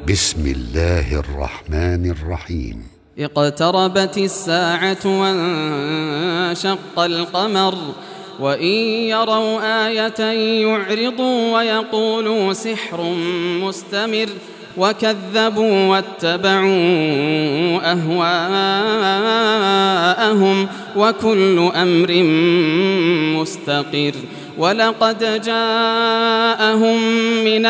بسم الله الرحمن الرحيم. اقتربت الساعة وانشق القمر وإن يروا آية يعرضوا ويقولوا سحر مستمر وكذبوا واتبعوا أهواءهم وكل أمر مستقر. ولقد جاءهم من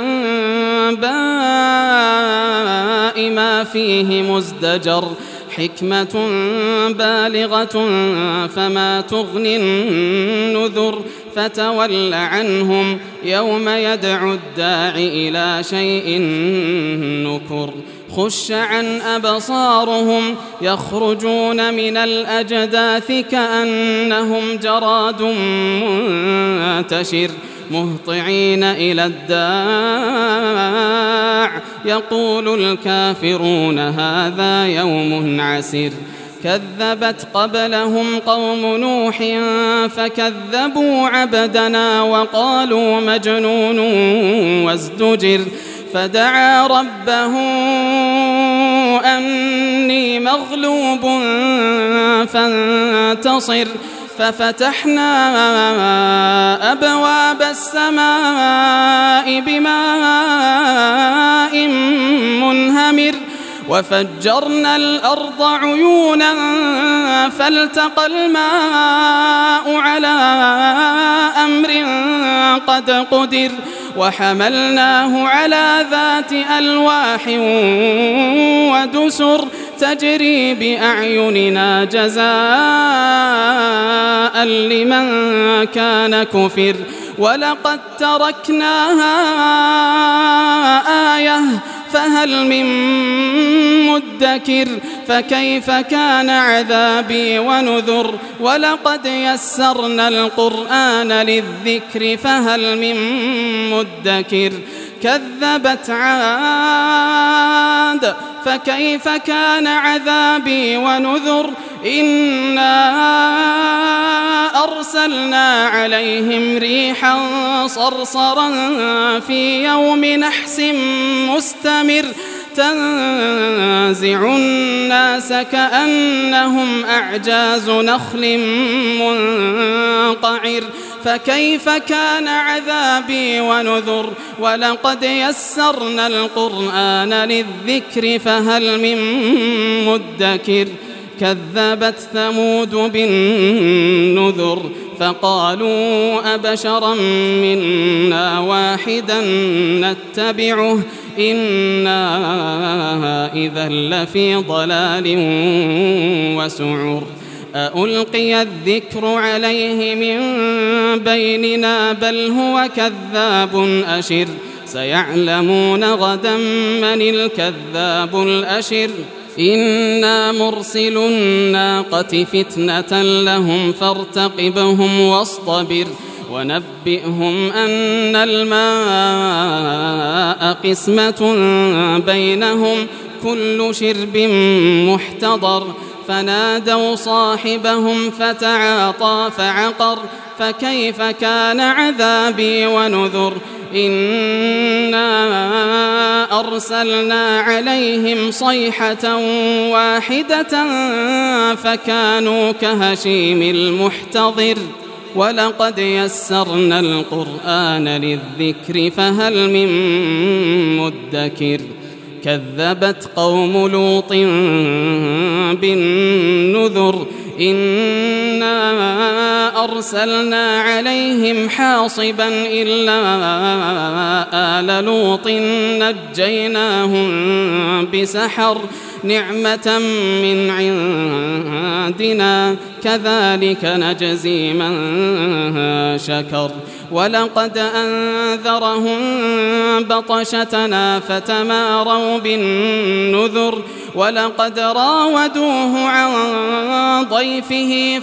الأنباء ما فيه مزدجر حكمة بالغة فما تغني النذر فتول عنهم يوم يدعو الداع إلى شيء نكر. خش عن أبصارهم يخرجون من الأجداث كأنهم جراد منتشر مهطعين إلى الداع يقول الكافرون هذا يوم عسر. كذبت قبلهم قوم نوح فكذبوا عبدنا وقالوا مجنون وازدجر. فدعا ربه أني مغلوب فانتصر. ففتحنا أبواب السماء بماء منهمر وفجرنا الأرض عيونا فالتقى الماء على أمر قد قدر وحملناه على ذات ألواح ودسر تجري بأعيننا جزاء لمن كان كفر. ولقد تركناها آية فهل من مدكر. فكيف كان عذابي ونذر. ولقد يسرنا القرآن للذكر فهل من مدكر. كذبت عاد فكيف كان عذابي ونذر. إنا أرسلنا عليهم ريحا صرصرا في يوم نحس مستمر تنزع الناس كأنهم أعجاز نخل منقعر. فكيف كان عذابي ونذر. ولقد يسرنا القرآن للذكر فهل من مدكر. كذبت ثمود بالنذر فقالوا أبشرا منا واحدا نتبعه إنا إذا لفي ضلال وسعر. أألقي الذكر عليه من بيننا بل هو كذاب أشر. سيعلمون غدا من الكذاب الأشر. إنا مرسل الناقة فتنة لهم فارتقبهم واصطبر. ونبئهم أن الماء قسمة بينهم كل شرب محتضر. فنادوا صاحبهم فتعاطى فعقر. فكيف كان عذابي ونذر. إنا أرسلنا عليهم صيحة واحدة فكانوا كهشيم المحتضر. ولقد يسرنا القرآن للذكر فهل من مدكر. كذبت قوم لوط بالنذر إنا أرسلنا عليهم حاصبا إلا آل لوط نجيناهم بسحر نعمة من عندنا كذلك نجزي من شكر. ولقد أنذرهم بطشتنا فتماروا بالنذر. ولقد راودوه عن ضيفه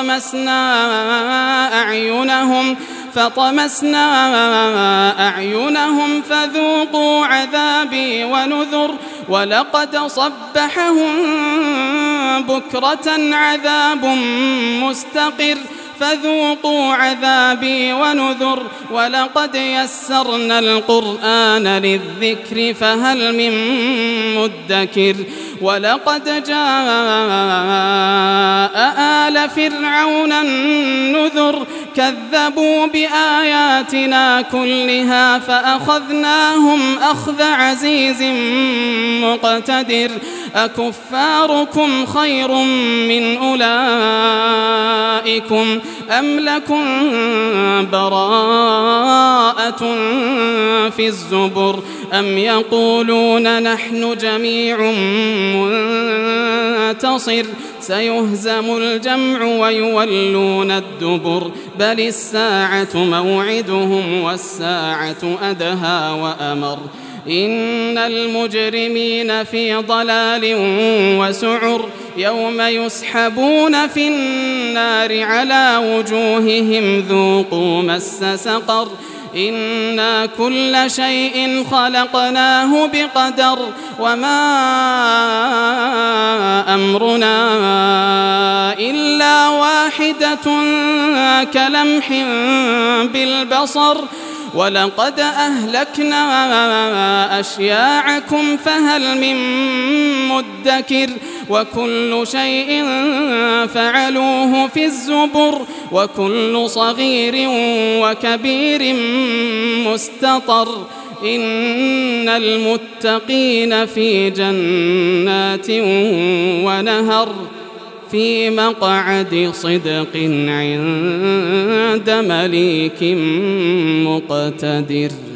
فطمسنا أعينهم فذوقوا عذابي ونذر. ولقد صبحهم بكرة عذاب مستقر. فذوقوا عذابي ونذر ولقد يسرنا القرآن للذكر فهل من مدكر ولقد جاء آل فرعون النذر كذبوا بآياتنا كلها فأخذناهم أخذ عزيز مقتدر أكفاركم خير من أولئكم أم لكم براءة في الزبر أم يقولون نحن جميع منتصر سيهزم الجمع ويولون الدبر بل الساعة موعدهم والساعة أدهى وأمر إن المجرمين في ضلال وسعر يوم يسحبون في النار على وجوههم ذوقوا مس سقر إنا كل شيء خلقناه بقدر وما أمرنا إلا واحدة كلمح بالبصر ولقد أهلكنا أشياعكم فهل من مدكر وكل شيء فعلوه في الزبر وكل صغير وكبير مستطر إن المتقين في جنات ونهر في مقعد صدق عند مليك مقتدر.